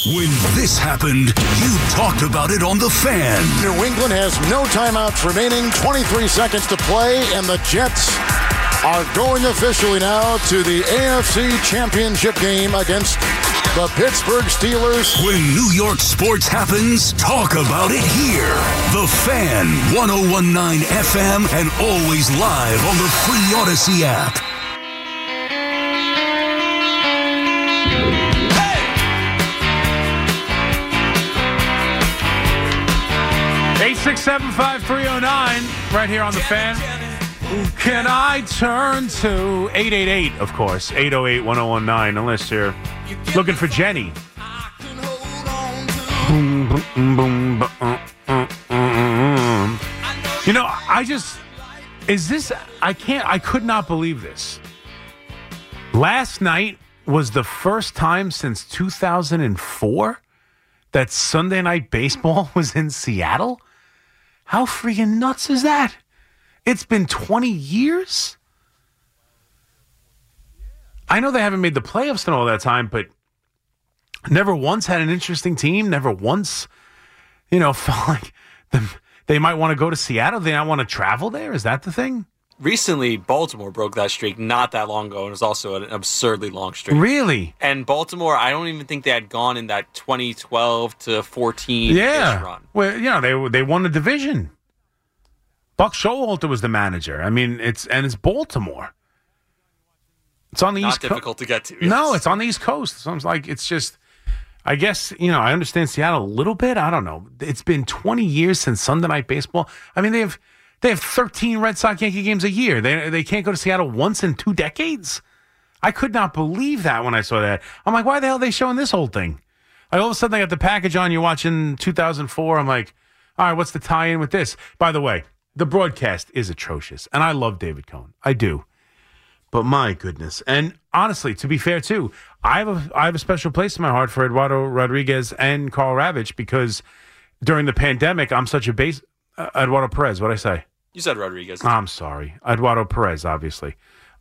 When this happened, you talked about it on The Fan. New England has no timeouts remaining, 23 seconds to play, and the Jets are going officially now to the AFC Championship game against the Pittsburgh Steelers. When New York sports happens, talk about it here. The Fan, 101.9 FM, and always live on the free Odyssey app. 867-5309, right here on The Fan. Who can I turn to? 888, of course. 808-1019, unless you're looking for Jenny. You know, I could not believe this. Last night was the first time since 2004 that Sunday Night Baseball was in Seattle. How freaking nuts is that? It's been 20 years? I know they haven't made the playoffs in all that time, but never once had an interesting team. Never once, felt like they might want to go to Seattle. They not want to travel there. Is that the thing? Recently, Baltimore broke that streak not that long ago, and it was also an absurdly long streak. Really? And Baltimore, I don't even think they had gone in that 2012 to 14 run. Well, they won the division. Buck Showalter was the manager. I mean, it's Baltimore. It's on the East Coast. Not difficult to get to. Yes. No, it's on the East Coast. So it's like, it's just, I guess, I understand Seattle a little bit. I don't know. It's been 20 years since Sunday Night Baseball. I mean, they have 13 Red Sox Yankee games a year. They can't go to Seattle once in 2 decades. I could not believe that when I saw that. I'm like, why the hell are they showing this whole thing? Like, all of a sudden, they got the package on. You're watching 2004. I'm like, all right, what's the tie-in with this? By the way, the broadcast is atrocious, and I love David Cohn. I do. But my goodness. And honestly, to be fair, too, I have a special place in my heart for Eduardo Rodriguez and Carl Ravitch because during the pandemic, I'm such a Eduardo Perez, what'd I say? You said Rodriguez. I'm sorry. Eduardo Perez, obviously.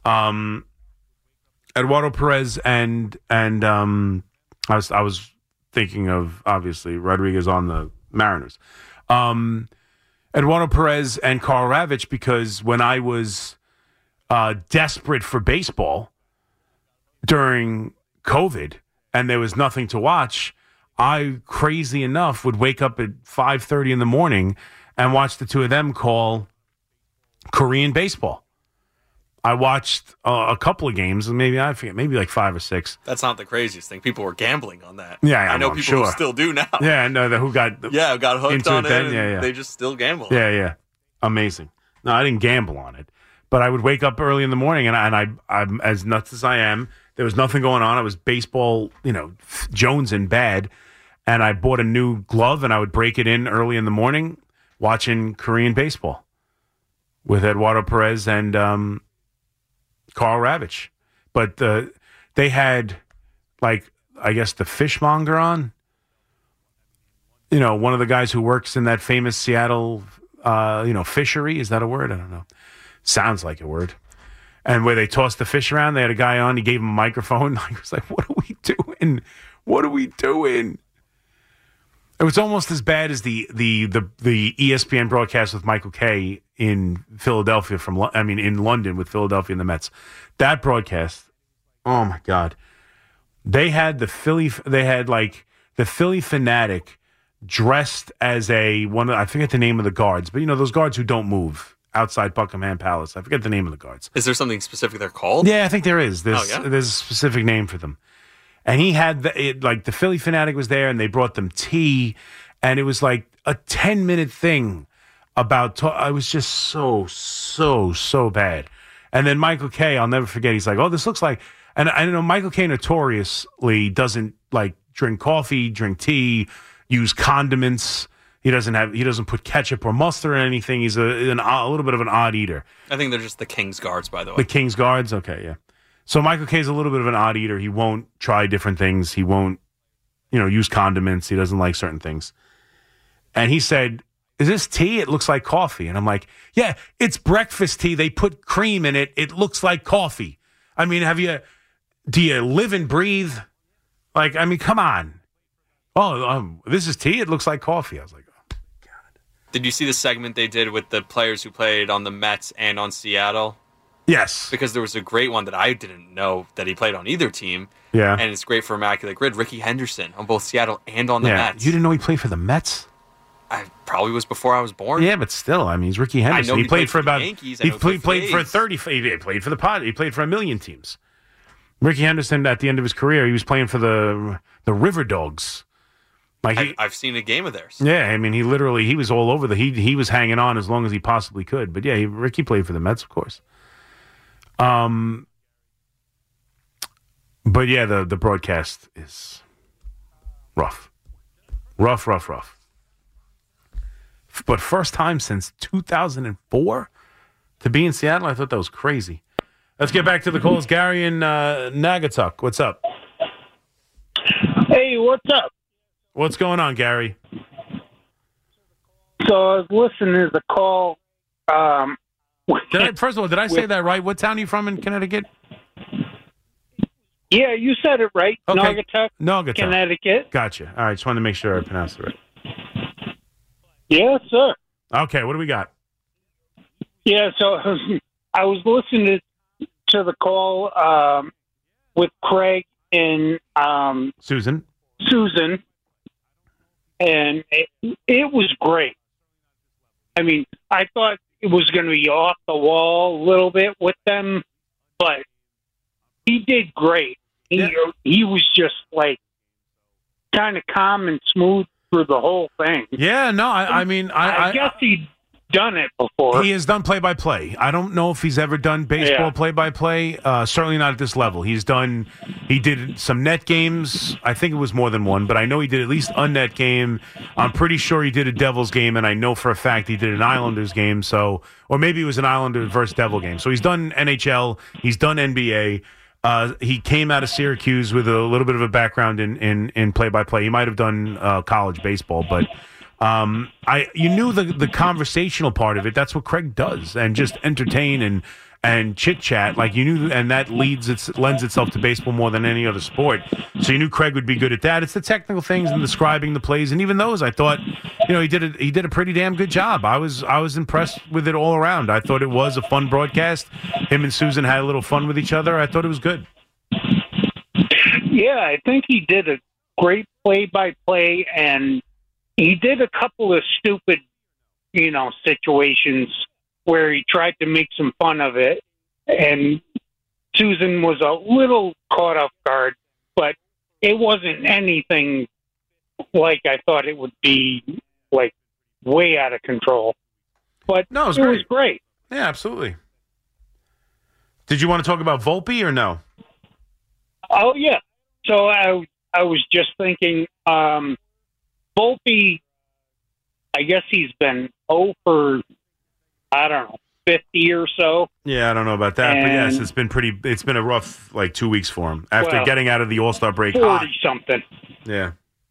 Eduardo Perez and I was thinking of, obviously, Rodriguez on the Mariners. Eduardo Perez and Carl Ravitch, because when I was desperate for baseball during COVID and there was nothing to watch, I, crazy enough, would wake up at 5:30 in the morning and watch the two of them call Korean baseball. I watched a couple of games, and maybe like 5 or 6. That's not the craziest thing. People were gambling on that. Yeah, I know people who still do now. Yeah, I know who got hooked on it. Then. They just still gamble. Yeah, amazing. No, I didn't gamble on it, but I would wake up early in the morning, and I'm as nuts as I am. There was nothing going on. I was baseball, Jones in bed, and I bought a new glove, and I would break it in early in the morning, watching Korean baseball with Eduardo Perez and Carl Ravitch. But they had, like, I guess the fishmonger on. One of the guys who works in that famous Seattle, fishery. Is that a word? I don't know. Sounds like a word. And where they tossed the fish around, they had a guy on. He gave him a microphone. I was like, what are we doing? What are we doing? It was almost as bad as the ESPN broadcast with Michael Kay in Philadelphia in London with Philadelphia and the Mets. That broadcast, oh my God. They had the Philly Fanatic dressed as I forget the name of the guards, but those guards who don't move outside Buckingham Palace. I forget the name of the guards. Is there something specific they're called? Yeah, I think there is. There's a specific name for them. And he had the Philly Fanatic was there, and they brought them tea, and it was like a 10-minute thing about. I was just so bad. And then Michael Kay, I'll never forget. He's like, "Oh, this looks like," and I know Michael Kay notoriously doesn't like drink coffee, drink tea, use condiments. He doesn't put ketchup or mustard or anything. He's a little bit of an odd eater. I think they're just the King's Guards, by the way. The King's Guards, okay, yeah. So Michael Kay's a little bit of an odd eater. He won't try different things. He won't, use condiments. He doesn't like certain things. And he said, "Is this tea? It looks like coffee." And I'm like, "Yeah, it's breakfast tea. They put cream in it. It looks like coffee." I mean, do you live and breathe? Like, I mean, come on. Oh, this is tea? It looks like coffee. I was like, oh, God. Did you see the segment they did with the players who played on the Mets and on Seattle? Yes. Because there was a great one that I didn't know that he played on either team. Yeah. And it's great for Immaculate Grid. Ricky Henderson on both Seattle and on the Mets. You didn't know he played for the Mets? I probably was before I was born. Yeah, but still, I mean, he's Ricky Henderson. I know he played for about the Yankees. He played for 30. He played for the Pod. He played for a million teams. Ricky Henderson, at the end of his career, he was playing for the River Dogs. Like I've seen a game of theirs. Yeah, I mean, he was all over he was hanging on as long as he possibly could. But yeah, Ricky played for the Mets, of course. But yeah, the broadcast is rough. Rough. But first time since 2004 to be in Seattle, I thought that was crazy. Let's get back to the calls. Gary in Naugatuck, what's up? Hey, what's up? What's going on, Gary? So I was listening to the call. First of all, did I say that right? What town are you from in Connecticut? Yeah, you said it right. Okay. Naugatuck, Connecticut. Gotcha. All right, just wanted to make sure I pronounced it right. Yes, sir. Okay, what do we got? Yeah, so I was listening to the call with Craig and Susan, and it was great. I mean, I thought it was going to be off the wall a little bit with them, but he did great. He was just like kind of calm and smooth through the whole thing. Yeah, no, I mean, I guess he'd done it before. He has done play-by-play. I don't know if he's ever done baseball play-by-play. Certainly not at this level. He did some net games. I think it was more than one, but I know he did at least a net game. I'm pretty sure he did a Devils game, and I know for a fact he did an Islanders game. So, or maybe it was an Islanders versus Devil game. So he's done NHL. He's done NBA. He came out of Syracuse with a little bit of a background in play-by-play. He might have done college baseball, but you knew the conversational part of it. That's what Craig does, and just entertain and chit-chat. Like you knew, and that lends itself to baseball more than any other sport. So you knew Craig would be good at that. It's the technical things and describing the plays, and even those, I thought, he did a pretty damn good job. I was impressed with it all around. I thought it was a fun broadcast. Him and Susan had a little fun with each other. I thought it was good. Yeah, I think he did a great play-by-play, and he did a couple of stupid, situations where he tried to make some fun of it, and Susan was a little caught off guard, but it wasn't anything like I thought it would be, like, way out of control. But no, it was great. Yeah, absolutely. Did you want to talk about Volpe or no? Oh, yeah. So I was just thinking, Volpe, I guess he's been 0 for, I don't know, 50 or so. Yeah, I don't know about that, but yes, it's been a rough 2 weeks for him after getting out of the All-Star break. 40-something. Yeah.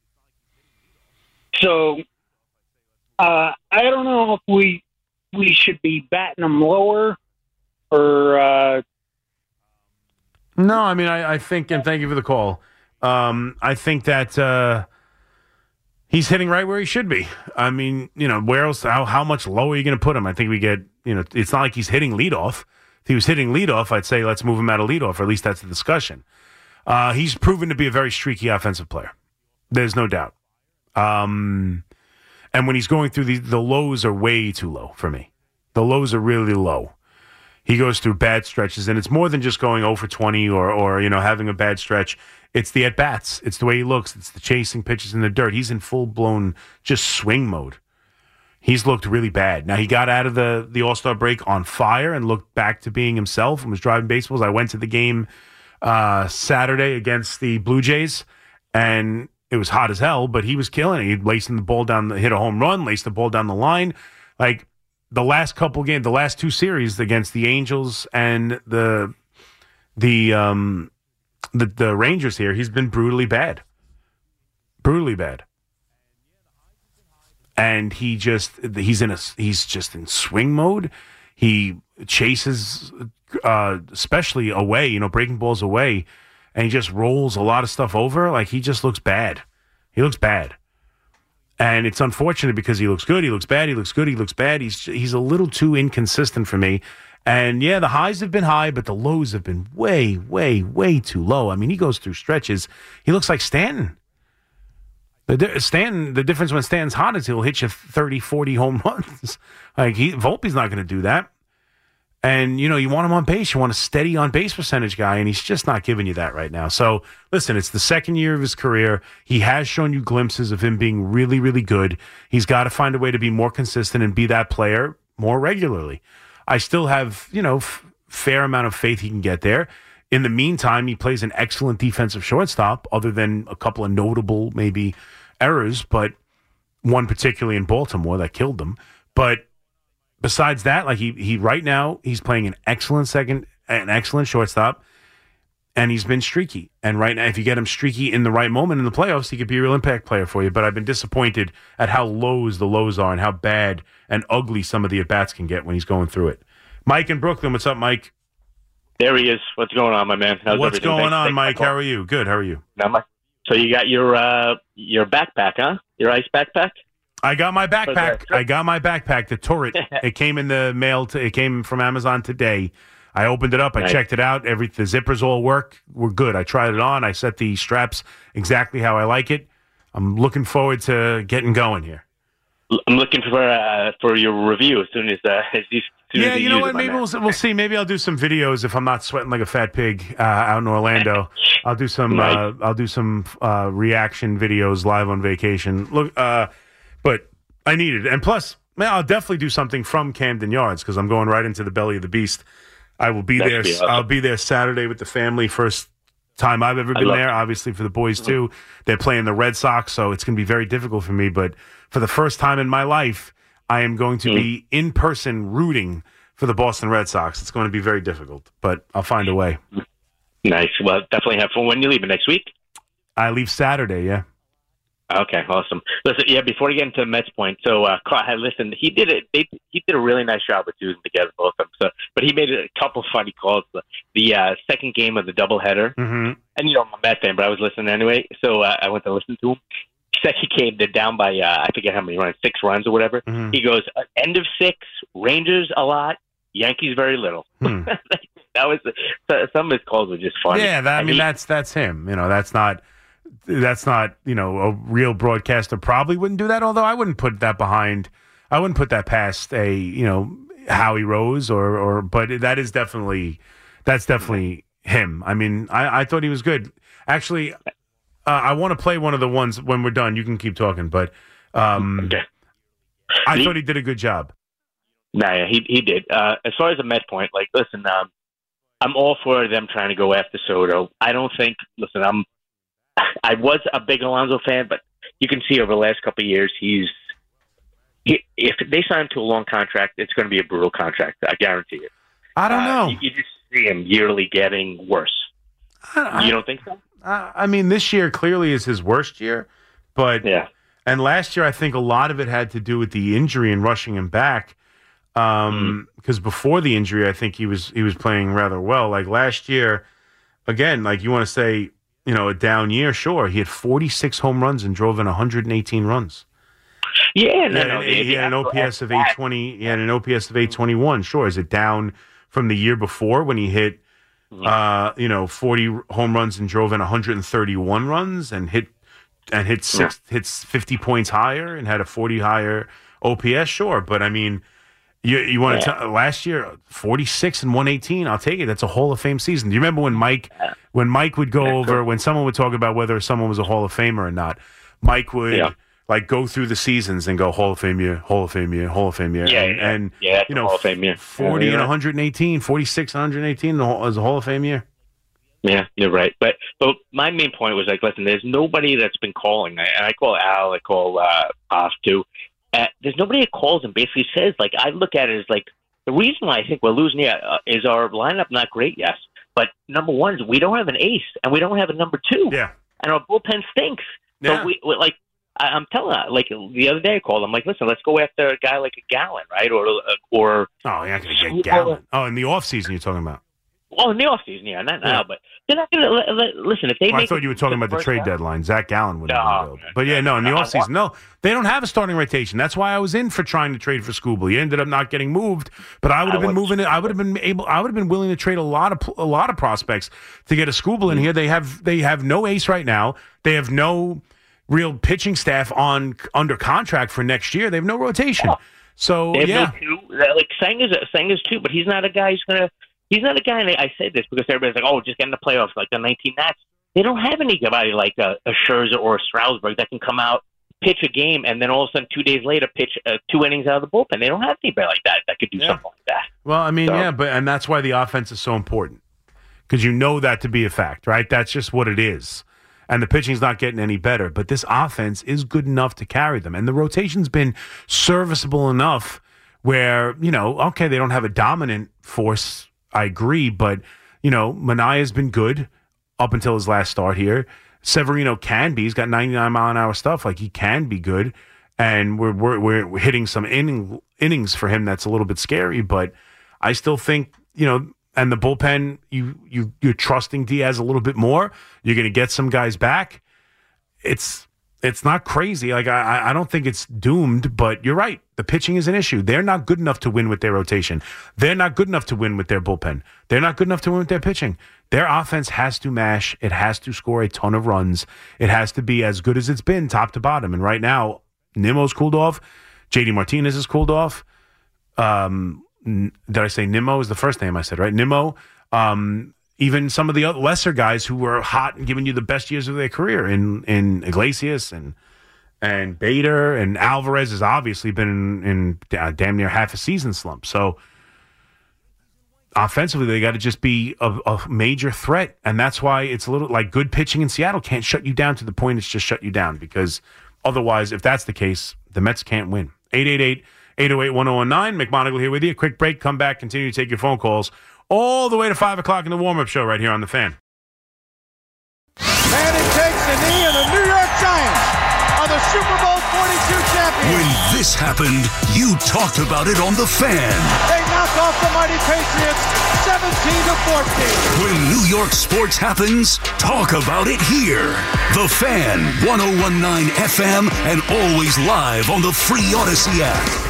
So I don't know if we should be batting him lower or. No, I mean I think, and thank you for the call. I think that he's hitting right where he should be. I mean, where else? How much lower are you going to put him? I think we get. It's not like he's hitting leadoff. If he was hitting leadoff, I'd say let's move him out of leadoff, or at least that's the discussion. He's proven to be a very streaky offensive player. There's no doubt. And when he's going through the lows are way too low for me. The lows are really low. He goes through bad stretches, and it's more than just going 0 for 20 or having a bad stretch. It's the at-bats. It's the way he looks. It's the chasing pitches in the dirt. He's in full-blown just swing mode. He's looked really bad. Now, he got out of the All-Star break on fire and looked back to being himself and was driving baseballs. I went to the game Saturday against the Blue Jays, and it was hot as hell, but he was killing it. He lacing the ball down, hit a home run, laced the ball down the line. Like, the last couple games, the last two series against the Angels and the Rangers here, he's been brutally bad. And he's just in swing mode. He chases, especially away, breaking balls away, and he just rolls a lot of stuff over. Like, he just looks bad. He looks bad. And it's unfortunate because he looks good, he looks bad, he looks good, he looks bad. He's a little too inconsistent for me. And, yeah, the highs have been high, but the lows have been way, way, way too low. I mean, he goes through stretches. He looks like Stanton. The difference when Stanton's hot is he'll hit you 30, 40 home runs. Like, Volpe's not going to do that. And, you want him on base. You want a steady on-base percentage guy, and he's just not giving you that right now. So, listen, it's the second year of his career. He has shown you glimpses of him being really, really good. He's got to find a way to be more consistent and be that player more regularly. I still have, fair amount of faith he can get there. In the meantime, he plays an excellent defensive shortstop, other than a couple of notable, maybe, errors, but one particularly in Baltimore that killed them. But besides that, like he right now, he's playing an excellent shortstop, and he's been streaky. And right now, if you get him streaky in the right moment in the playoffs, he could be a real impact player for you. But I've been disappointed at how the lows are and how bad and ugly some of the at-bats can get when he's going through it. Mike in Brooklyn, what's up, Mike? There he is. What's going on, my man? What's going on, Mike? How are you? Good. How are you? So you got your backpack, huh? Your ice backpack? I got my backpack. The turret. It came in the mail. It came from Amazon today. I opened it up. I checked it out. The zippers all work. We're good. I tried it on. I set the straps exactly how I like it. I'm looking forward to getting going here. I'm looking for your review as soon as yeah, you know what? Maybe we'll see. Maybe I'll do some videos if I'm not sweating like a fat pig out in Orlando. I'll do some reaction videos live on vacation. Look, but I need it, and plus, man, I'll definitely do something from Camden Yards because I'm going right into the belly of the beast. I will be there. Awesome. I'll be there Saturday with the family. First time I've ever been there. Obviously for the boys too. They're playing the Red Sox, so it's going to be very difficult for me. But for the first time in my life, I am going to be in person rooting for the Boston Red Sox. It's going to be very difficult, but I'll find a way. Nice. Well, definitely have fun. When you leaving next week? I leave Saturday. Yeah. Okay, awesome. Listen, before we get into Mets point, so listen, he did it. He did a really nice job with fusing together both of them. So, but he made a couple funny calls. The second game of the doubleheader, and I'm a Mets fan, but I was listening anyway. So I went to listen to him. Second game, they're down by I forget how many runs, 6 runs or whatever. He goes, end of 6, Rangers a lot, Yankees very little. That was some of his calls were just funny. Yeah, that's him. That's not a real broadcaster probably wouldn't do that. Although I wouldn't put that past a Howie Rose but that's definitely him. I mean, I thought he was good. Actually, I want to play one of the ones when we're done. You can keep talking, but okay. I thought he did a good job. Nah, he did. As far as the Met point, listen, I'm all for them trying to go after Soto. I don't think. Listen, I was a big Alonso fan, but you can see over the last couple of years, if they sign him to a long contract, it's going to be a brutal contract. I guarantee it. I don't know. You just see him yearly getting worse. You don't think so? I mean, this year clearly is his worst year, but yeah. And last year, I think a lot of it had to do with the injury and rushing him back. Because before the injury, I think he was playing rather well. Like last year, again, like you want to say, a down year, sure. He had 46 home runs and drove in 118 runs. Yeah, he had an OPS of 820. He had an OPS of 821. Sure, is it down from the year before when he hit, 40 home runs and drove in 131 runs and hit 50 points higher and had a 40 higher OPS? Sure, but I mean. You want to tell last year 46 and 118? I'll take it. That's a Hall of Fame season. Do you remember when Mike would go over when someone would talk about whether someone was a Hall of Famer or not? Mike would go through the seasons and go Hall of Fame year, Hall of Fame year, Hall of Fame year. And Hall of Fame year. 40 and 118, 46 and 118 is a Hall of Fame year. Yeah, you're right. But my main point was listen, there's nobody that's been calling. I call Al, I call Off too. There's nobody that calls and basically says, I look at it as the reason why I think we're losing is our lineup not great, yes. But number one is we don't have an ace and we don't have a number 2. Yeah. And our bullpen stinks. Yeah. So I'm telling you, the other day I called, I'm listen, let's go after a guy like a Gallen, right? Or oh, you're not going to get Gallen. Oh, in the offseason you're talking about. Oh, in the offseason, yeah, not now, but they're not going to listen. If they I thought you were talking about the trade deadline. Zach Gallen wouldn't be available. But in the offseason, no, they don't have a starting rotation. That's why I was in for trying to trade for Skubal. He ended up not getting moved, but I would have been moving it. I would have been willing to trade a lot of prospects to get a Skubal in here. They have no ace right now. They have no real pitching staff under contract for next year. They have no rotation. So they have no two. Like Senga's two, but he's not a guy who's going to. He's not a guy, and I say this because everybody's like, oh, just get in the playoffs like the 19 Nats. They don't have anybody like a Scherzer or a Strasburg that can come out, pitch a game, and then all of a sudden 2 days later pitch 2 innings out of the bullpen. They don't have anybody like that could do something like that. Well, I mean, and that's why the offense is so important because you know that to be a fact, right? That's just what it is. And the pitching's not getting any better, but this offense is good enough to carry them. And the rotation's been serviceable enough where, they don't have a dominant force. I agree, but, Manaea's been good up until his last start here. Severino can be. He's got 99-mile-an-hour stuff. Like, he can be good. And we're hitting some innings for him that's a little bit scary. But I still think, and the bullpen, you're trusting Diaz a little bit more. You're going to get some guys back. It's not crazy. Like, I don't think it's doomed, but you're right. The pitching is an issue. They're not good enough to win with their rotation. They're not good enough to win with their bullpen. They're not good enough to win with their pitching. Their offense has to mash. It has to score a ton of runs. It has to be as good as it's been top to bottom. And right now, Nimmo's cooled off. JD Martinez is cooled off. Did I say Nimmo is the first name I said, right? Nimmo. Even some of the lesser guys who were hot and giving you the best years of their career in Iglesias and Bader and Alvarez has obviously been in damn near half a season slump. So offensively, they got to just be a major threat. And that's why it's a little like good pitching in Seattle can't shut you down to the point it's just shut you down because otherwise, if that's the case, the Mets can't win. 888-808-1019. McMonagle here with you. Quick break. Come back. Continue to take your phone calls. All the way to 5 o'clock in the warm-up show right here on The Fan. Manning takes the knee, and the New York Giants are the Super Bowl 42 champions. When this happened, you talked about it on The Fan. They knock off the mighty Patriots 17-14. When New York sports happens, talk about it here. The Fan, 101.9 FM, and always live on the free Odyssey app.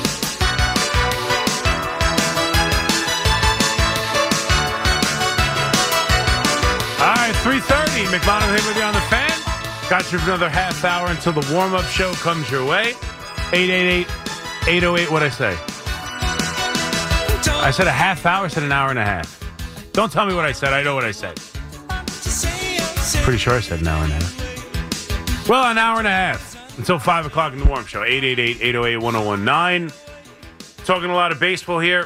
All right, 3:30. McMonagle here with you on The Fan. Got you for another half hour until the warm-up show comes your way. 888-808, what'd I say? I said a half hour, I said an hour and a half. Don't tell me what I said. I know what I said. Pretty sure I said an hour and a half. Well, an hour and a half until 5 o'clock in the warm-up show. 888-808-1019. Talking a lot of baseball here.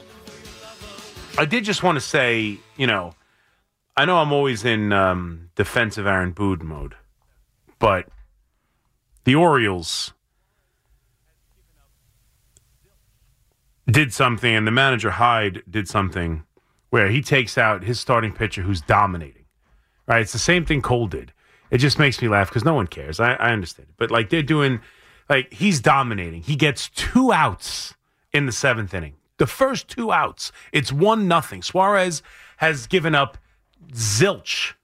I did just want to say, I know I'm always in defensive Aaron Boone mode, but the Orioles did something, and the manager Hyde did something where he takes out his starting pitcher who's dominating. Right? It's the same thing Cole did. It just makes me laugh because no one cares. I understand it. But, they're doing, he's dominating. He gets 2 outs in the 7th inning. The first 2 outs, it's 1-0. Suarez has given up zilch.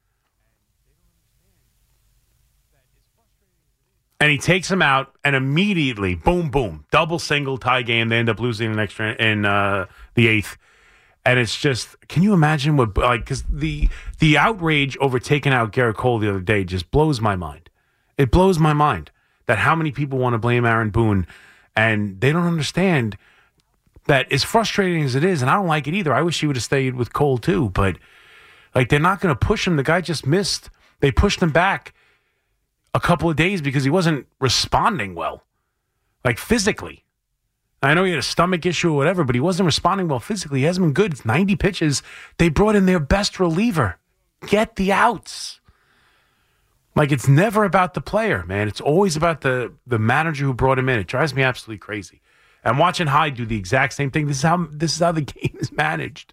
And he takes him out, and immediately, boom, boom, double, single, tie game. They end up losing in the 8th. And it's just, can you imagine what, because the outrage over taking out Garrett Cole the other day just blows my mind. It blows my mind that how many people want to blame Aaron Boone, and they don't understand that as frustrating as it is, and I don't like it either. I wish he would have stayed with Cole too, but they're not going to push him. The guy just missed. They pushed him back a couple of days because he wasn't responding well, physically. I know he had a stomach issue or whatever, but he wasn't responding well physically. He hasn't been good. It's 90 pitches. They brought in their best reliever. Get the outs. It's never about the player, man. It's always about the manager who brought him in. It drives me absolutely crazy. I'm watching Hyde do the exact same thing. This is how the game is managed.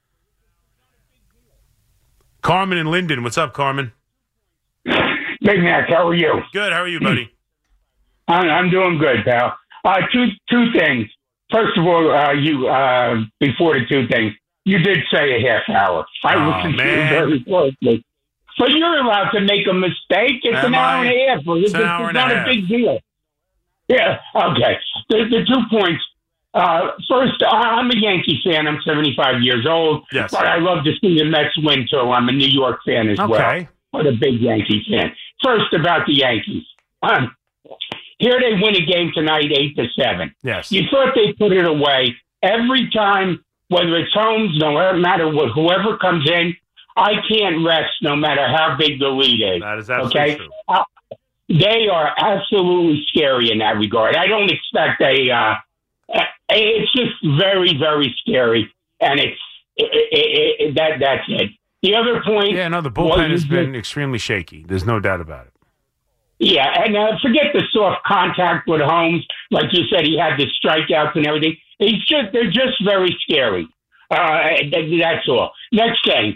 Carmen and Linden. What's up, Carmen? Big Mac, how are you? Good. How are you, buddy? I'm doing good, pal. Two things. First of all, before the two things, You did say a half hour. I listened to you very closely. But you're allowed to make a mistake. It's an hour and a half. It's not a big deal. Yeah, okay. The 2 points. First, I'm a Yankee fan. I'm 75 years old. Yes. But I love to see the Mets win, too. I'm a New York fan as well. But a big Yankee fan. First, about the Yankees. Here they win a game tonight, 8-7. Yes. You thought they put it away. Every time, whether it's Holmes, no matter what, whoever comes in, I can't rest no matter how big the lead is. That is absolutely true. They are absolutely scary in that regard. I don't expect it's just very, very scary. And that's it. The other point. Yeah, no, the bullpen has been extremely shaky. There's no doubt about it. Yeah, and forget the soft contact with Holmes. Like you said, he had the strikeouts and everything. They're just very scary. That's all. Next thing.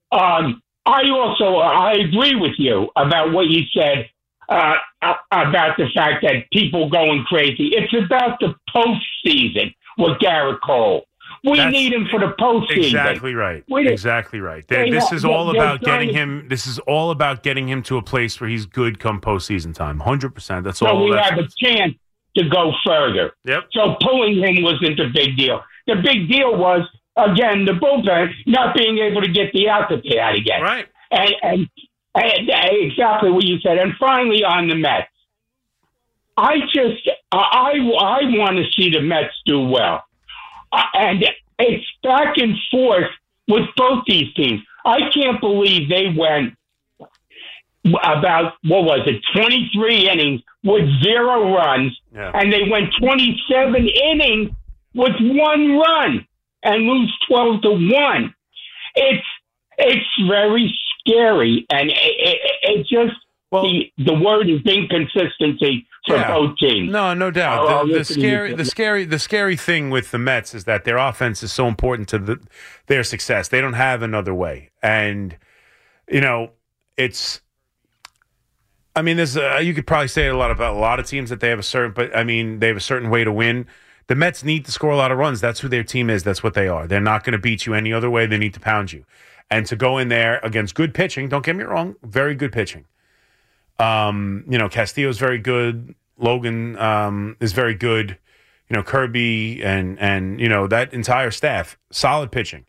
I agree with you about what you said about the fact that people going crazy. It's about the postseason with Garrett Cole. We need him for the postseason. Exactly right. Exactly right. This is all about getting him. This is all about getting him to a place where he's good come postseason time. 100%. That's all. So we have a chance to go further. Yep. So pulling him wasn't the big deal. The big deal was, again, the bullpen not being able to get the out that they had to get. Right. And exactly what you said. And finally, on the Mets, I want to see the Mets do well. And it's back and forth with both these teams. I can't believe they went about, 23 innings with 0 runs, and they went 27 innings with 1 run and lose 12-1. It's very scary, and it just the word is inconsistency for both teams. No doubt. The scary thing with the Mets is that their offense is so important to their success. They don't have another way, and it's. I mean, there's you could probably say a lot about a lot of teams that they have they have a certain way to win. The Mets need to score a lot of runs. That's who their team is. That's what they are. They're not going to beat you any other way. They need to pound you, and to go in there against good pitching. Don't get me wrong, very good pitching. Castillo is very good. Logan is very good. Kirby and that entire staff, solid pitching.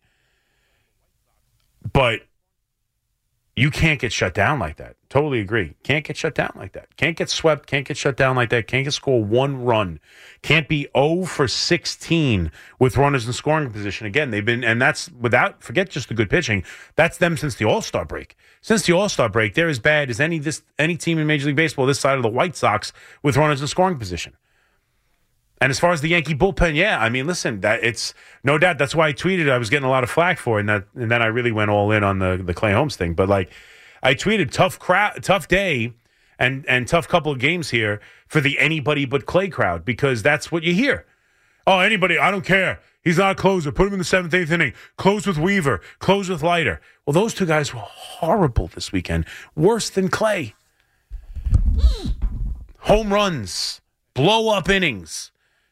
But you can't get shut down like that. Totally agree. Can't get shut down like that. Can't get swept. Can't get shut down like that. Can't get score 1 run. Can't be 0 for 16 with runners in scoring position. Again, they've been, and that's forget just the good pitching. That's them since the All-Star break. Since the All-Star break, they're as bad as any team in Major League Baseball this side of the White Sox with runners in scoring position. And as far as the Yankee bullpen, listen, that it's no doubt. That's why I tweeted. I was getting a lot of flack for it, and then I really went all in on the Clay Holmes thing. But I tweeted tough day, and tough couple of games here for the anybody but Clay crowd, because that's what you hear. Oh, anybody, I don't care. He's not a closer. Put him in the 7th, 8th inning. Close with Weaver. Close with Leiter. Well, those two guys were horrible this weekend. Worse than Clay. Home runs. Blow up innings.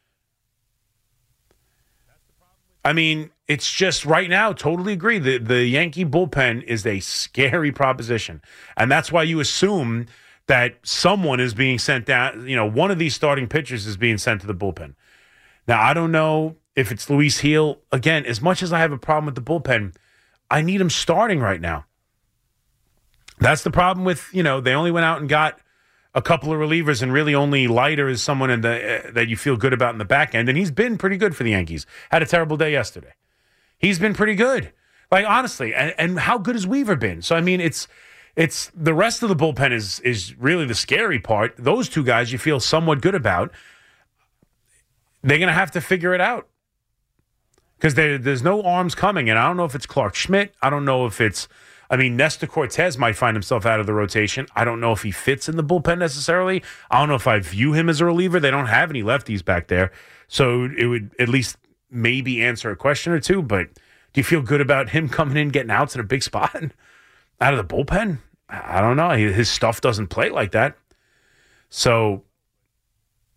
It's just right now, totally agree. The Yankee bullpen is a scary proposition. And that's why you assume that someone is being sent down. One of these starting pitchers is being sent to the bullpen. Now, I don't know if it's Luis Gil. Again, as much as I have a problem with the bullpen, I need him starting right now. That's the problem with, they only went out and got a couple of relievers, and really only Leiter is someone that you feel good about in the back end. And he's been pretty good for the Yankees. Had a terrible day yesterday. He's been pretty good. Honestly. And how good has Weaver been? So, it's the rest of the bullpen is really the scary part. Those two guys you feel somewhat good about. They're going to have to figure it out. Because there's no arms coming. And I don't know if it's Clark Schmidt. I don't know if it's... Nestor Cortez might find himself out of the rotation. I don't know if he fits in the bullpen necessarily. I don't know if I view him as a reliever. They don't have any lefties back there. So it would at least maybe answer a question or two. But do you feel good about him coming in, getting outs in a big spot out of the bullpen? I don't know. His stuff doesn't play like that. So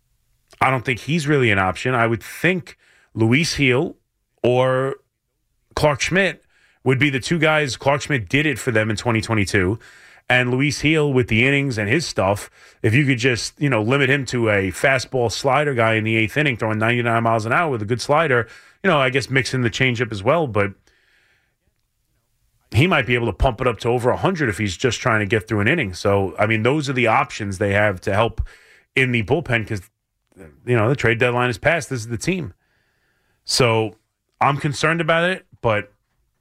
I don't think he's really an option. I would think Luis Gil or Clark Schmidt would be the two guys. Clark Schmidt did it for them in 2022. And Luis Gil with the innings and his stuff, if you could just, limit him to a fastball slider guy in the eighth inning, throwing 99 miles an hour with a good slider, I guess mix in the changeup as well. But he might be able to pump it up to over 100 if he's just trying to get through an inning. So, I mean, those are the options they have to help in the bullpen because, the trade deadline is passed. This is the team. So I'm concerned about it, but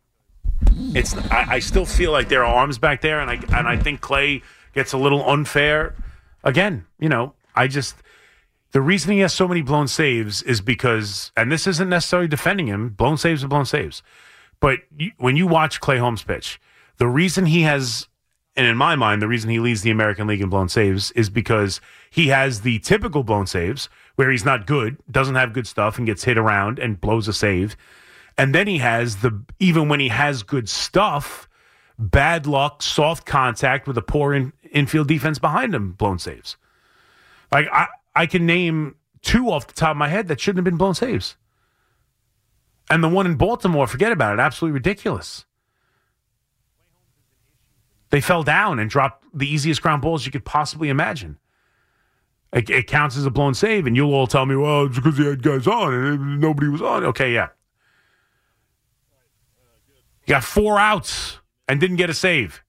I still feel like there are arms back there, and I think Clay gets a little unfair. Again, the reason he has so many blown saves is because, and this isn't necessarily defending him, blown saves are blown saves. But when you watch Clay Holmes pitch, the reason he has, and in my mind, the reason he leads the American League in blown saves is because he has the typical blown saves where he's not good, doesn't have good stuff, and gets hit around and blows a save. And then he has even when he has good stuff, bad luck, soft contact with a poor infield defense behind him, blown saves. Like I can name two off the top of my head that shouldn't have been blown saves. And the one in Baltimore, forget about it, absolutely ridiculous. They fell down and dropped the easiest ground balls you could possibly imagine. It counts as a blown save, and you'll all tell me, well, it's because he had guys on and nobody was on. Okay, yeah. He got 4 outs and didn't get a save.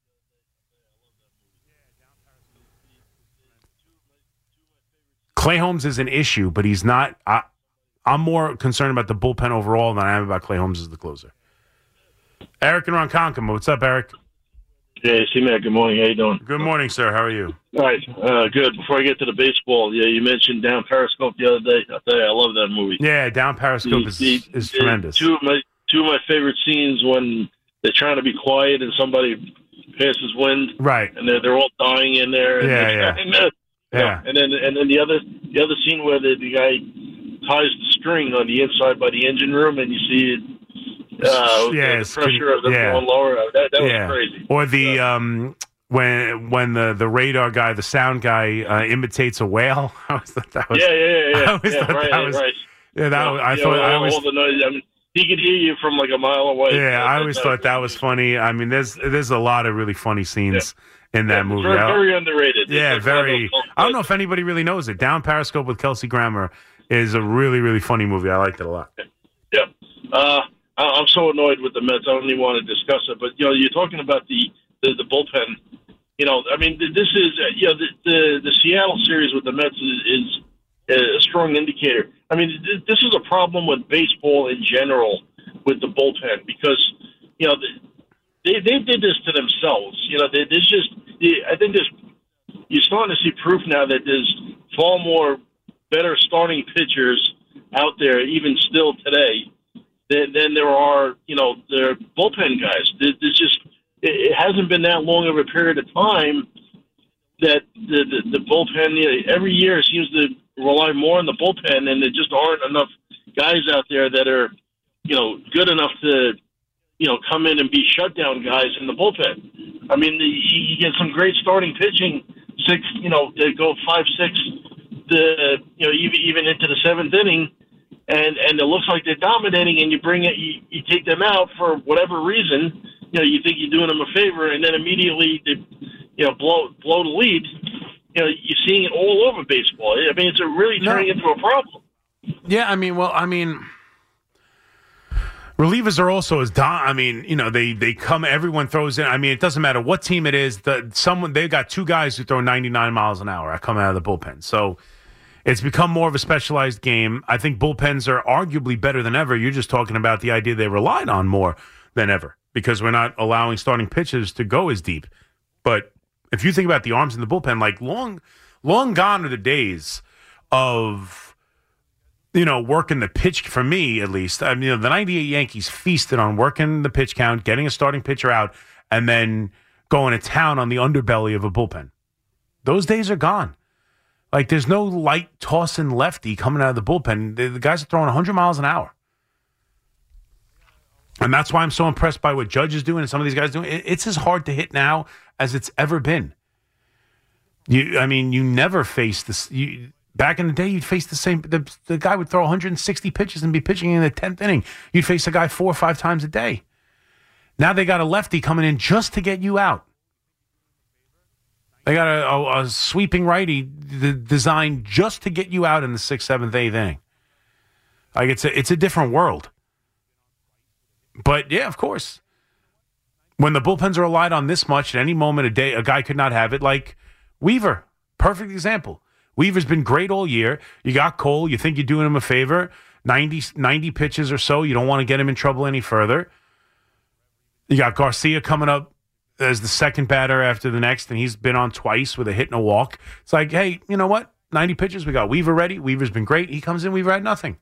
Clay Holmes is an issue, but he's not. I'm more concerned about the bullpen overall than I am about Clay Holmes as the closer. Eric in Ronkonkoma. What's up, Eric? Hey, C-Mac, good morning. How you doing? Good morning, sir. How are you? All right, good. Before I get to the baseball, you mentioned Down Periscope the other day. I tell you, I love that movie. Yeah, Down Periscope is tremendous. Two of my favorite scenes when they're trying to be quiet and somebody passes wind, right? And they're all dying in there. And yeah. And then the other scene where the guy ties the string on the inside by the engine room, and you see it. The pressure of them going lower. That was crazy. Or the when the radar guy, the sound guy, imitates a whale. I always thought that was. Right. All the noise. I mean, he could hear you from like a mile away. Yeah, I always thought that was funny. I mean, there's a lot of really funny scenes in that movie. Very underrated. Yeah, very. I don't know if anybody really knows it. Down Periscope with Kelsey Grammer is a really, really funny movie. I liked it a lot. Yeah. I'm so annoyed with the Mets. I don't even want to discuss it. But you're talking about the bullpen. I mean, this is the Seattle series with the Mets is a strong indicator. I mean, this is a problem with baseball in general with the bullpen because they did this to themselves. I think you're starting to see proof now that there's far more better starting pitchers out there, even still today. Then there are, the bullpen guys. It hasn't been that long of a period of time that the bullpen, every year seems to rely more on the bullpen, and there just aren't enough guys out there that are, good enough to, come in and be shutdown guys in the bullpen. I mean, you get some great starting pitching, they go 5-6, even into the seventh inning. And it looks like they're dominating, and you take them out for whatever reason. You think you're doing them a favor, and then immediately they, blow the lead. You're seeing it all over baseball. I mean, it's really turning into a problem. Yeah, relievers are also they come. Everyone throws in. I mean, it doesn't matter what team it is. They've got two guys who throw 99 miles an hour coming out of the bullpen. So. It's become more of a specialized game. I think bullpens are arguably better than ever. You're just talking about the idea they relied on more than ever because we're not allowing starting pitchers to go as deep. But if you think about the arms in the bullpen, like long gone are the days of, working the pitch, for me at least. I mean, the 98 Yankees feasted on working the pitch count, getting a starting pitcher out, and then going to town on the underbelly of a bullpen. Those days are gone. Like, there's no light tossing lefty coming out of the bullpen. The guys are throwing 100 miles an hour. And that's why I'm so impressed by what Judge is doing and some of these guys doing. It's as hard to hit now as it's ever been. You never face this. Back in the day, you'd face the guy would throw 160 pitches and be pitching in the 10th inning. You'd face a guy 4 or 5 times a day. Now they got a lefty coming in just to get you out. They got a sweeping righty designed just to get you out in the 6th, 7th, 8th inning. Like it's a different world. But yeah, of course. When the bullpens are relied on this much, at any moment a day, a guy could not have it. Like Weaver, perfect example. Weaver's been great all year. You got Cole. You think you're doing him a favor. 90 pitches or so. You don't want to get him in trouble any further. You got Garcia coming up as the second batter after the next, and he's been on twice with a hit and a walk. It's like, hey, you know what? 90 pitches. We got Weaver ready. Weaver's been great. He comes in. Weaver had nothing.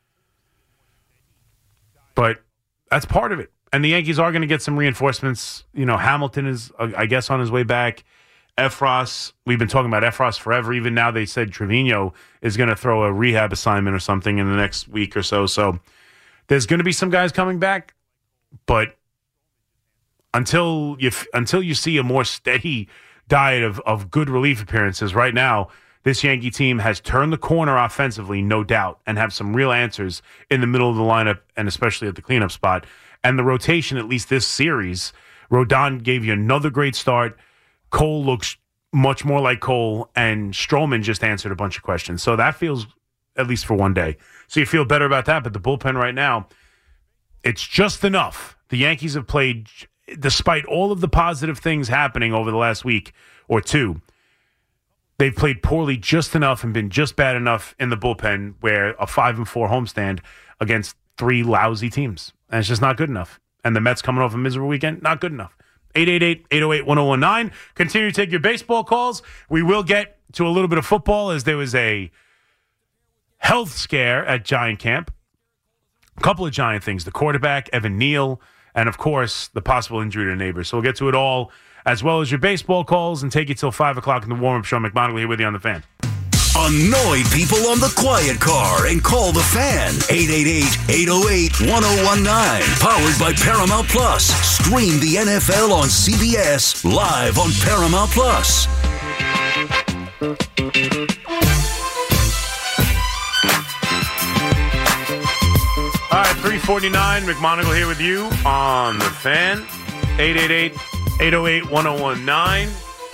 But that's part of it. And the Yankees are going to get some reinforcements. You know, Hamilton is, I guess, on his way back. Efros, we've been talking about Efros forever. Even now they said Trevino is going to throw a rehab assignment or something in the next week or so. So there's going to be some guys coming back. But until you see a more steady diet of good relief appearances, right now, this Yankee team has turned the corner offensively, no doubt, and have some real answers in the middle of the lineup and especially at the cleanup spot. And the rotation, at least this series, Rodon gave you another great start. Cole looks much more like Cole, and Stroman just answered a bunch of questions. So that feels, at least for one day. So you feel better about that. But the bullpen right now, it's just enough. The Yankees have played, despite all of the positive things happening over the last week or two, they've played poorly just enough and been just bad enough in the bullpen where a 5-4 homestand against 3 lousy teams. And it's just not good enough. And the Mets coming off a miserable weekend, not good enough. 888-808-1019. Continue to take your baseball calls. We will get to a little bit of football as there was a health scare at Giant Camp. A couple of Giant things. The quarterback, Evan Neal, and, of course, the possible injury to neighbors. So we'll get to it all, as well as your baseball calls, and take you till 5 o'clock in the warm-up show. McMonagle here with you on The Fan. Annoy people on the quiet car and call The Fan. 888-808-1019. Powered by Paramount Plus. Stream the NFL on CBS live on Paramount Plus. All right, 3:49. McMonagle here with you on The Fan. 888-808-1019.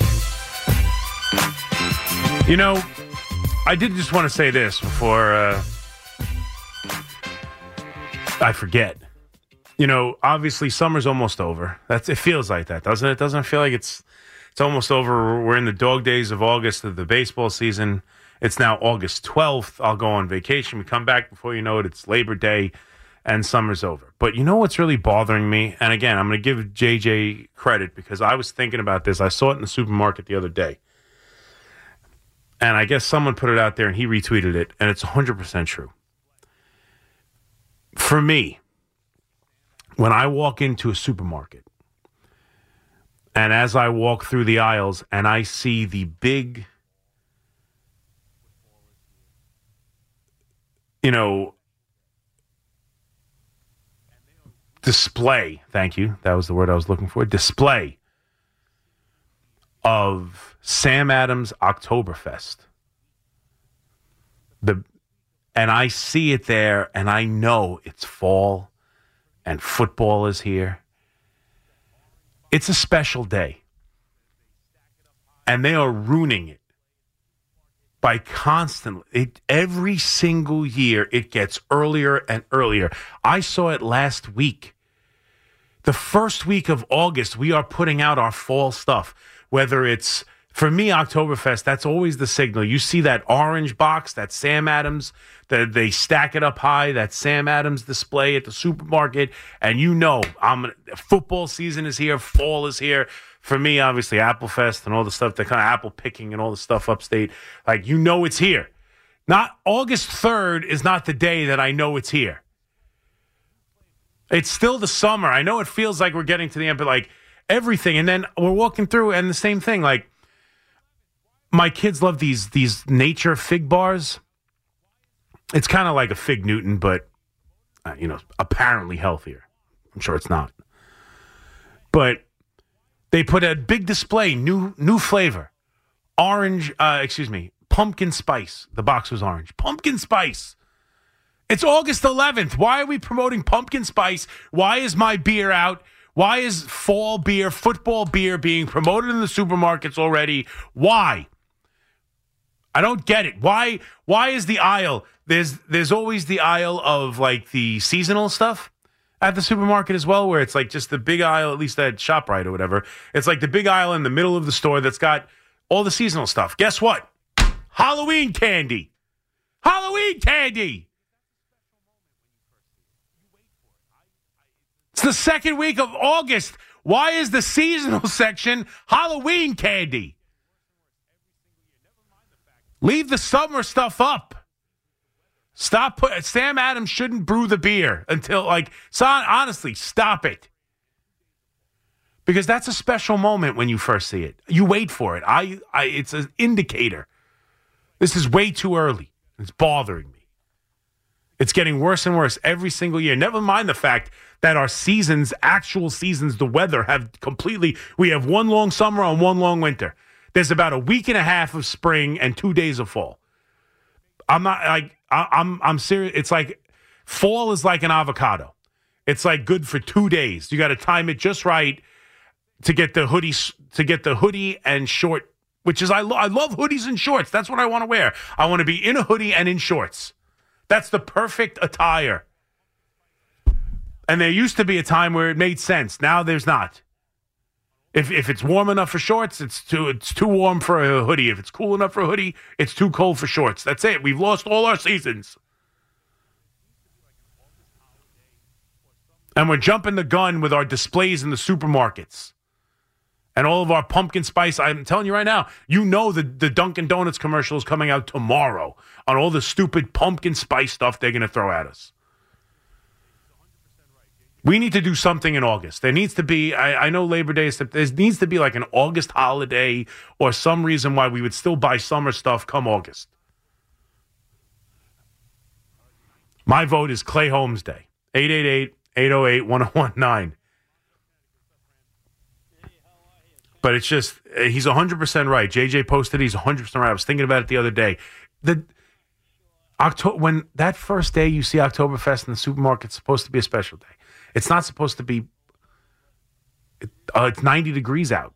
You know, I did just want to say this before I forget. You know, obviously summer's almost over. It feels like that, doesn't it? Doesn't it feel like it's almost over? We're in the dog days of August of the baseball season. It's now August 12th. I'll go on vacation. We come back before you know it. It's Labor Day, and summer's over. But you know what's really bothering me? And again, I'm going to give JJ credit because I was thinking about this. I saw it in the supermarket the other day. And I guess someone put it out there and he retweeted it, and it's 100% true. For me, when I walk into a supermarket, and as I walk through the aisles and I see the big, display, thank you, that was the word I was looking for, display of Sam Adams Oktoberfest. And I see it there, and I know it's fall, and football is here. It's a special day. And they are ruining it by constantly. Every single year, it gets earlier and earlier. I saw it last week. The first week of August, we are putting out our fall stuff. Whether it's, for me, Oktoberfest, that's always the signal. You see that orange box, that Sam Adams, they stack it up high, that Sam Adams display at the supermarket, and you know, football season is here, fall is here. For me, obviously, Applefest and all the stuff, the kind of apple picking and all the stuff upstate, like, you know it's here. Not August 3rd is not the day that I know it's here. It's still the summer. I know it feels like we're getting to the end, but like, everything. And then we're walking through and the same thing. Like, my kids love these nature fig bars. It's kind of like a Fig Newton, but, apparently healthier. I'm sure it's not. But they put a big display, new flavor. Pumpkin pumpkin spice. The box was orange. Pumpkin spice. It's August 11th. Why are we promoting pumpkin spice? Why is my beer out? Why is fall beer, football beer being promoted in the supermarkets already? Why? I don't get it. Why is the aisle? There's always the aisle of like the seasonal stuff at the supermarket as well, where it's like just the big aisle, at least at ShopRite or whatever. It's like the big aisle in the middle of the store that's got all the seasonal stuff. Guess what? Halloween candy. Halloween candy. It's the second week of August. Why is the seasonal section Halloween candy? Leave the summer stuff up. Sam Adams shouldn't brew the beer until, honestly, stop it. Because that's a special moment when you first see it. You wait for it. It's an indicator. This is way too early. It's bothering me. It's getting worse and worse every single year. Never mind the fact that our seasons, actual seasons, the weather we have one long summer and one long winter. There's about a week and a half of spring and 2 days of fall. I'm serious. It's like fall is like an avocado. It's like good for 2 days. You got to time it just right to get the hoodie and short, which is I love hoodies and shorts. That's what I want to wear. I want to be in a hoodie and in shorts. That's the perfect attire. And there used to be a time where it made sense. Now there's not. If it's warm enough for shorts, it's too warm for a hoodie. If it's cool enough for a hoodie, it's too cold for shorts. That's it. We've lost all our seasons. And we're jumping the gun with our displays in the supermarkets. And all of our pumpkin spice. I'm telling you right now, the Dunkin' Donuts commercial is coming out tomorrow on all the stupid pumpkin spice stuff they're going to throw at us. We need to do something in August. There needs to be, I know Labor Day, there needs to be like an August holiday or some reason why we would still buy summer stuff come August. My vote is Clay Holmes Day. 888-808-1019. But it's just, he's 100% right. JJ posted he's 100% right. I was thinking about it the other day. When that first day you see Oktoberfest in the supermarket, it's supposed to be a special day. It's not supposed to be. It's 90 degrees out.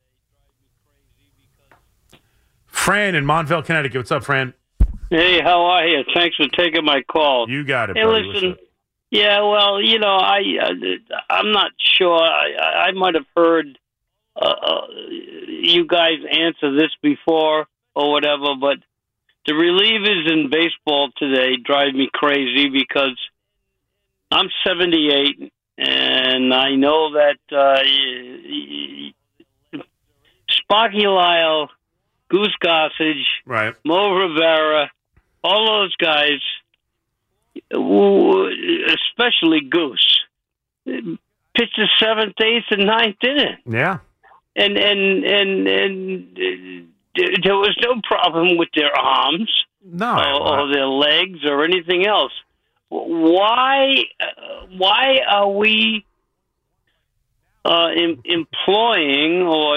Fran in Montville, Connecticut. What's up, Fran? Hey, how are you? Thanks for taking my call. You got it, hey, buddy. Listen, yeah, well, I'm not sure. I might have heard you guys answer this before or whatever, but the relievers in baseball today drive me crazy because I'm 78, and I know that Sparky Lyle, Goose Gossage, right, Mo Rivera, all those guys, especially Goose, pitched the 7th, 8th, and 9th inning. Yeah. And there was no problem with their arms, or their legs, or anything else. Why are we employing or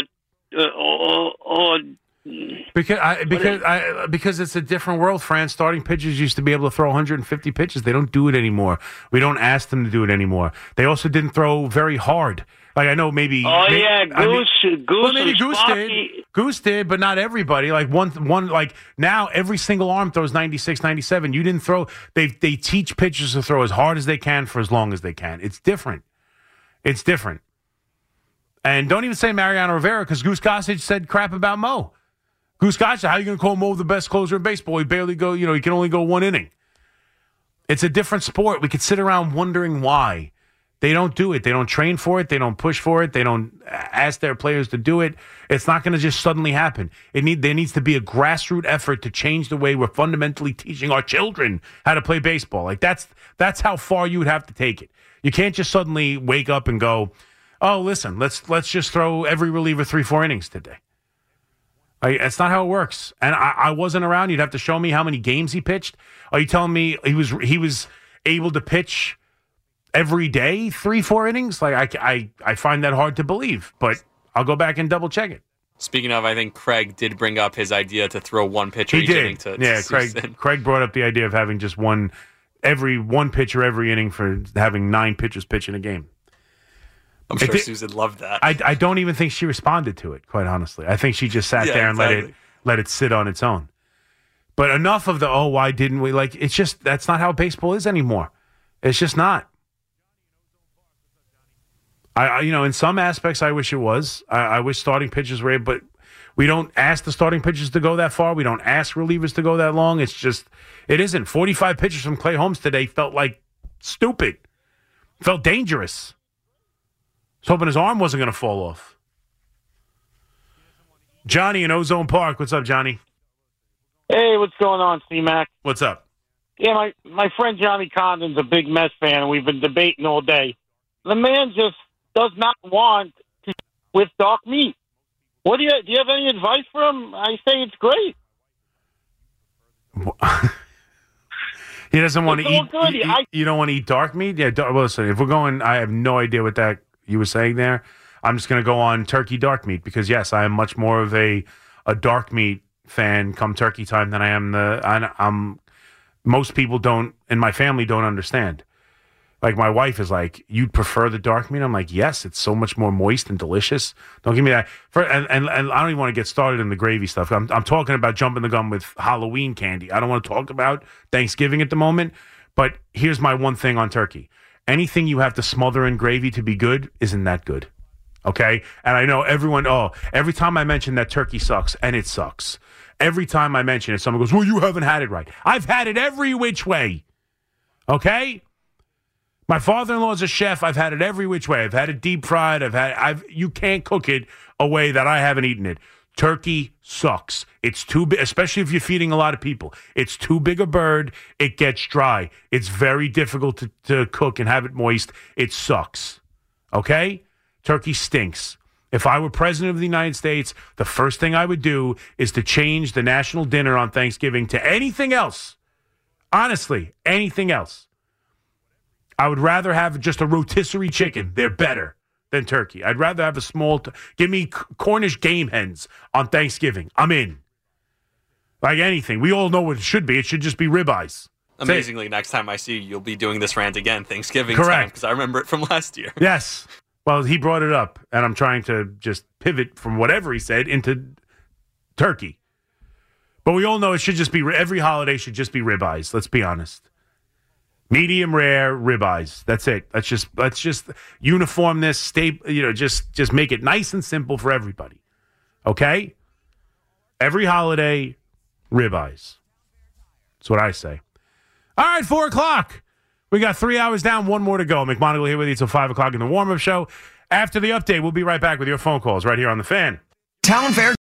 because it's a different world, Fran. Starting pitchers used to be able to throw 150 pitches. They don't do it anymore. We don't ask them to do it anymore. They also didn't throw very hard. Like, I know maybe. Oh, yeah, Goose. Well, maybe Goose Sparky. did. Goose did, but not everybody. Like, one, like, now every single arm throws 96, 97. You didn't throw. They teach pitchers to throw as hard as they can for as long as they can. It's different. It's different. And don't even say Mariano Rivera, because Goose Gossage said crap about Mo. Goose Gossage, how are you going to call Mo the best closer in baseball? He barely go, he can only go one inning. It's a different sport. We could sit around wondering why. They don't do it. They don't train for it. They don't push for it. They don't ask their players to do it. It's not going to just suddenly happen. There needs to be a grassroots effort to change the way we're fundamentally teaching our children how to play baseball. Like, that's how far you would have to take it. You can't just suddenly wake up and go, oh, listen, let's just throw every reliever 3-4 innings today. It's not how it works. And I wasn't around. You'd have to show me how many games he pitched. Are you telling me he was able to pitch every day 3-4 innings? Like, I find that hard to believe, but I'll go back and double check it. Speaking of, I think Craig did bring up his idea to throw one pitcher each inning to Craig brought up the idea of having just one pitcher every inning for having 9 pitchers pitch in a game. I'm sure Susan loved that. I don't even think she responded to it, quite honestly. I think she just sat there and let it sit on its own. But enough of the, why didn't we? Like, it's just, that's not how baseball is anymore. It's just not. In some aspects, I wish it was. I wish starting pitchers were, but we don't ask the starting pitchers to go that far. We don't ask relievers to go that long. It's just, it isn't. 45 pitches from Clay Holmes today felt like stupid. Felt dangerous. I was hoping his arm wasn't going to fall off. Johnny in Ozone Park. What's up, Johnny? Hey, what's going on, C-Mac? What's up? Yeah, my friend Johnny Condon's a big Mets fan, and we've been debating all day. The man just does not want to with dark meat. Do you have any advice for him? I say it's great. He doesn't want to eat. You don't want to eat dark meat? Yeah. Listen, if we're going, I have no idea what that you were saying there. I'm just going to go on turkey dark meat because yes, I am much more of a dark meat fan come turkey time than I am most people don't in my family don't understand. Like my wife is like, you'd prefer the dark meat? I'm like, yes, it's so much more moist and delicious. Don't give me that. And I don't even want to get started in the gravy stuff. I'm talking about jumping the gun with Halloween candy. I don't want to talk about Thanksgiving at the moment. But here's my one thing on turkey. Anything you have to smother in gravy to be good isn't that good. Okay? And I know everyone, every time I mention that turkey sucks, and it sucks. Every time I mention it, someone goes, well, you haven't had it right. I've had it every which way. Okay? My father-in-law is a chef. I've had it every which way. I've had it deep fried. You can't cook it a way that I haven't eaten it. Turkey sucks. It's too big, especially if you're feeding a lot of people. It's too big a bird. It gets dry. It's very difficult to cook and have it moist. It sucks. Okay? Turkey stinks. If I were president of the United States, the first thing I would do is to change the national dinner on Thanksgiving to anything else. Honestly, anything else. I would rather have just a rotisserie chicken. They're better than turkey. I'd rather have a small... give me Cornish game hens on Thanksgiving. I'm in. Like anything. We all know what it should be. It should just be ribeyes. Amazingly, next time I see you, you'll be doing this rant again, Thanksgiving Correct. time, because I remember it from last year. Yes. Well, he brought it up, and I'm trying to just pivot from whatever he said into turkey. But we all know it should just be... every holiday should just be ribeyes. Let's be honest. Medium rare ribeyes. That's it. Let's just uniform this. Just make it nice and simple for everybody. Okay? Every holiday, ribeyes. That's what I say. All right, 4 o'clock. We got 3 hours down, 1 more to go. McMonagle here with you till 5 o'clock in the warm-up show. After the update, we'll be right back with your phone calls right here on The Fan. Town Fair